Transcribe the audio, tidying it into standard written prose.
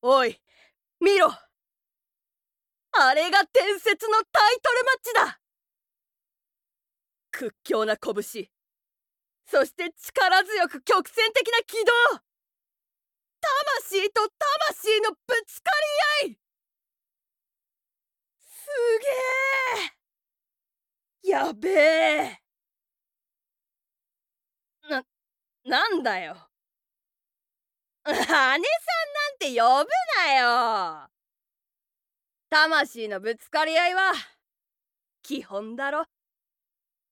おい、見ろ。あれが伝説のタイトルマッチだ。屈強な拳、そして力強く曲線的な軌道。魂と魂のぶつかり合い。すげえ。やべえ。なんだよ。姉さんなんて呼ぶなよ。魂のぶつかり合いは基本だろ。